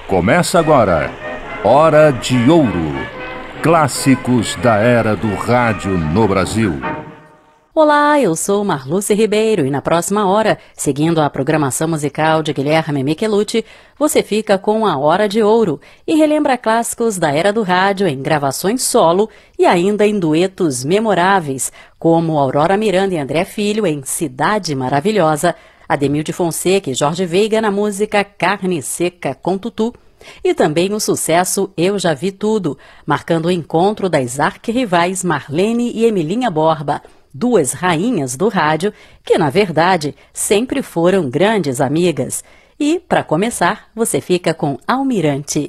Começa agora, Hora de Ouro. Clássicos da era do rádio no Brasil. Olá, eu sou Marluce Ribeiro e na próxima hora, seguindo a programação musical de Guilherme Michelucci, você fica com a Hora de Ouro e relembra clássicos da era do rádio em gravações solo e ainda em duetos memoráveis, como Aurora Miranda e André Filho em Cidade Maravilhosa, Ademil de Fonseca e Jorge Veiga na música Carne Seca com Tutu, e também o sucesso Eu Já Vi Tudo, marcando o encontro das arquirrivais Marlene e Emilinha Borba, duas rainhas do rádio que, na verdade, sempre foram grandes amigas. E, para começar, você fica com Almirante.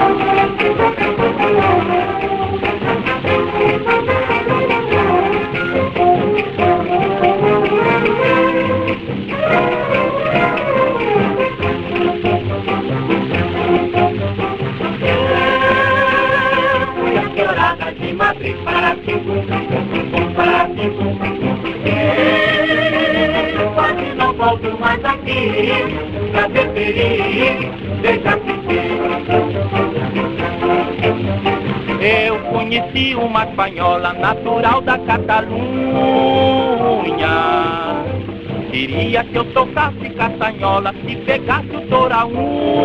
Quase não volto mais aqui pra preferir, deixa assistir. Eu conheci uma espanhola natural da Catalunha. Queria que eu tocasse castanhola e pegasse o toura-unha.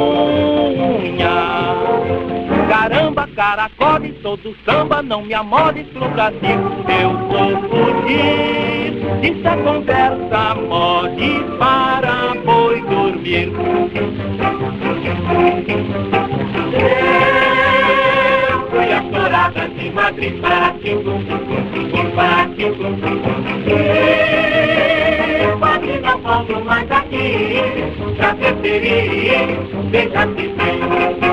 Caramba, caracole, todo samba, não me amores pro Brasil. Eu vou fugir, isso é conversa mole para boi dormir. Eu fui a tourada de Madrid para Quintum, para Quintum. Eu quase não volto mais aqui pra preferir, deixa se ver.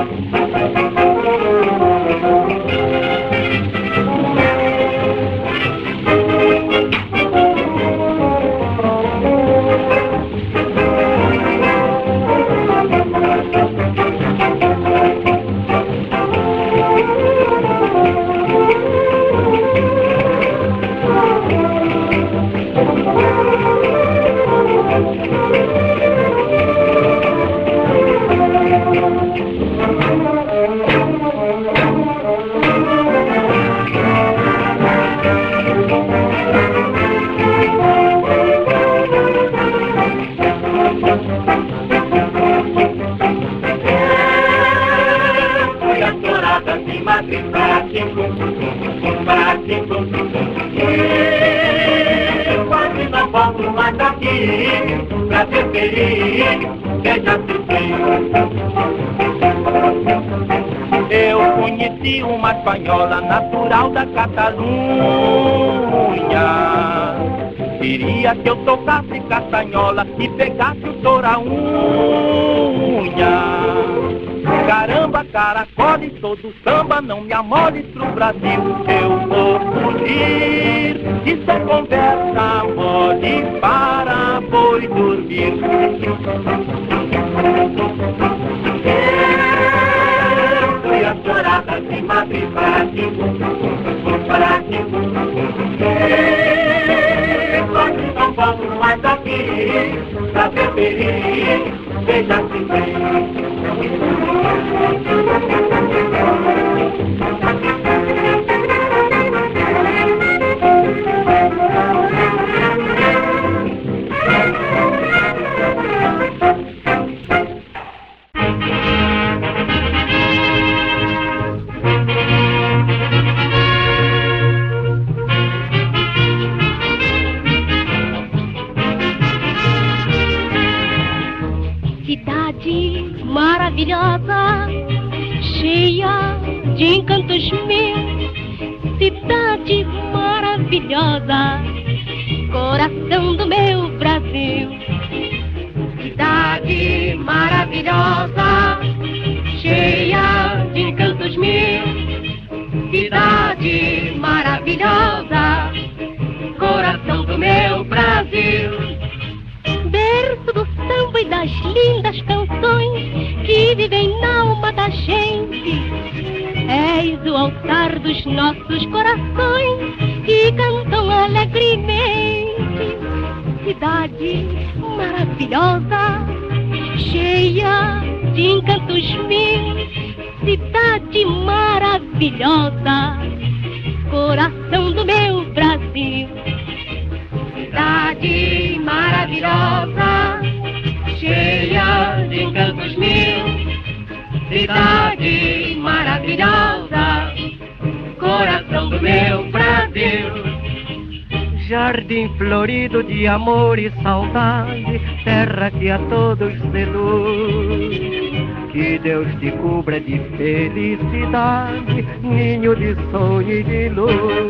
Quase não volto mais aqui pra ser feliz, deixa se ver. Eu conheci uma espanhola natural da Catalunha. Queria que eu tocasse castanhola e pegasse o toura-unha. Caramba, caracole, todo samba, não me amores pro Brasil. Eu vou fugir, isso é conversa mole para boi dormir. Eu fui a tourada de Madrid para Quintum, para Quintum. Quase não volto mais aqui pra preferir, deixa se ver. Cidade maravilhosa, cheia de encantos mil. Cidade maravilhosa, coração do meu Brasil. Cidade maravilhosa, cheia de encantos mil. Cidade maravilhosa, coração do meu Brasil. Berço do samba e das lindas canções que vivem na alma da gente. És o altar dos nossos corações que cantam alegremente. Cidade maravilhosa, cheia de encantos mil, cidade maravilhosa, coração do meu Brasil. Cidade maravilhosa, cheia de encantos mil, cidade maravilhosa, coração do meu Brasil. Jardim florido de amor e saudade, terra que a todos seduz. Que Deus te cubra de felicidade, ninho de sonho e de luz.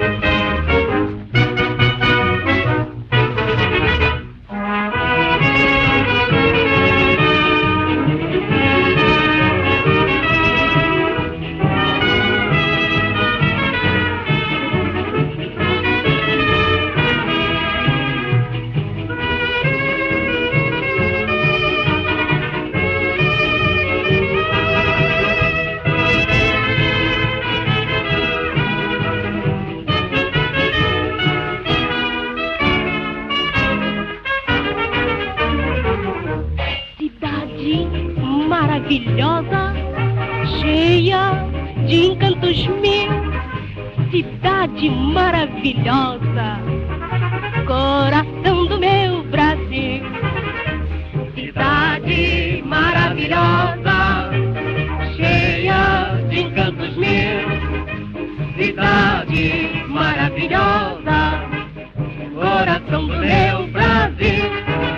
Maravilhosa, cheia de encantos mil, cidade maravilhosa, coração do meu Brasil. Cidade maravilhosa, cheia de encantos mil, cidade maravilhosa, coração do meu Brasil.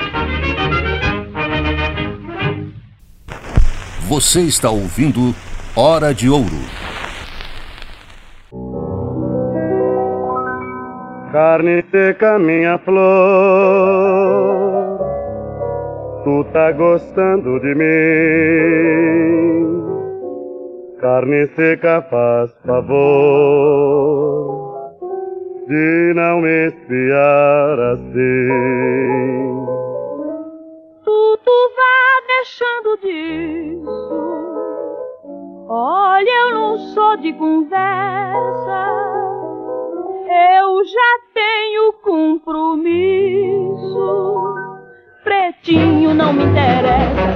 Você está ouvindo Hora de Ouro. Carne seca, minha flor, tu tá gostando de mim. Carne seca, faz favor de não me espiar assim. Tu vá deixando disso. Olha, eu não sou de conversa, eu já tenho compromisso. Pretinho não me interessa.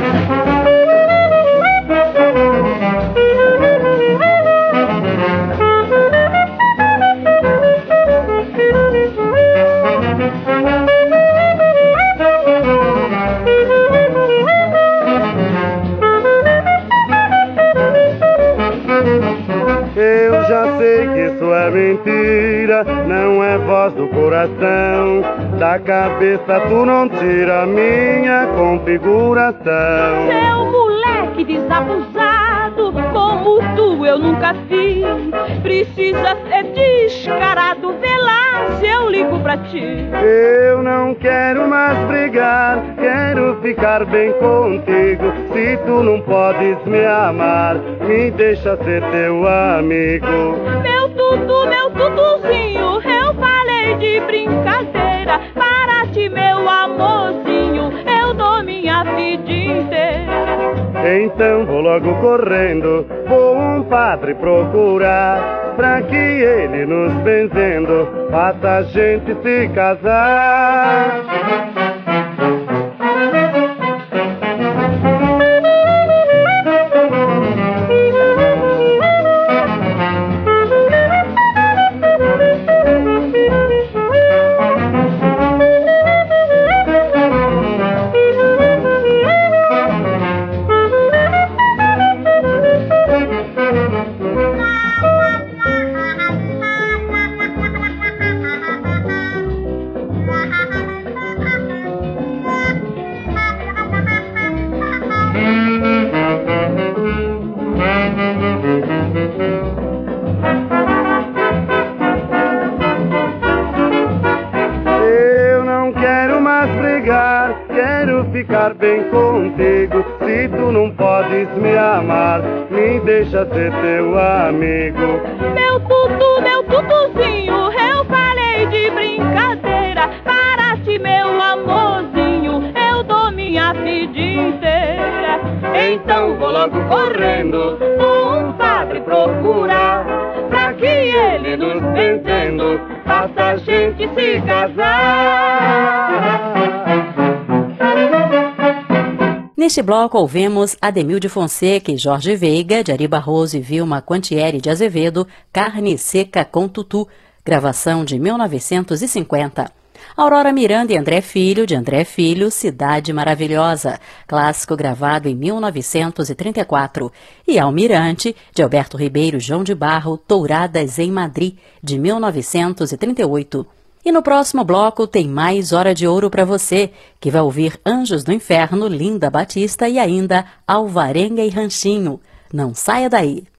Eu já sei que isso é mentira, não é voz do coração. Da cabeça tu não tira a minha configuração. Seu moleque desabusado, como tu eu nunca vi. Precisa ser descarado, vê lá se eu ligo pra ti. Eu não quero mais brigar, quero ficar bem contigo. Se tu não podes me amar, me deixa ser teu amigo. Meu tutuzinho, eu falei de brincadeira. Para ti, meu amorzinho, eu dou minha vida inteira. Então vou logo correndo, vou um padre procurar, pra que ele nos benzendo faça a gente se casar. Ficar bem contigo, se tu não podes me amar, me deixa ser teu amigo. Meu tutuzinho, eu falei de brincadeira. Para ti, meu amorzinho, eu dou minha vida inteira. Então vou logo correndo, vou um padre procurar, pra que ele nos benzendo faça a gente se casar. Neste bloco ouvimos Ademil de Fonseca e Jorge Veiga, de Ari Barroso e Vilma Quantieri de Azevedo, Carne Seca com Tutu, gravação de 1950. Aurora Miranda e André Filho, de André Filho, Cidade Maravilhosa, clássico gravado em 1934. E Almirante, de Alberto Ribeiro João de Barro, Touradas em Madrid, de 1938. E no próximo bloco tem mais Hora de Ouro para você, que vai ouvir Anjos do Inferno, Linda Batista e ainda Alvarenga e Ranchinho. Não saia daí!